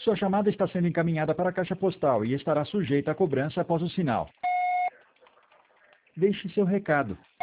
Sua chamada está sendo encaminhada para a caixa postal e estará sujeita a cobrança após o sinal. Deixe seu recado.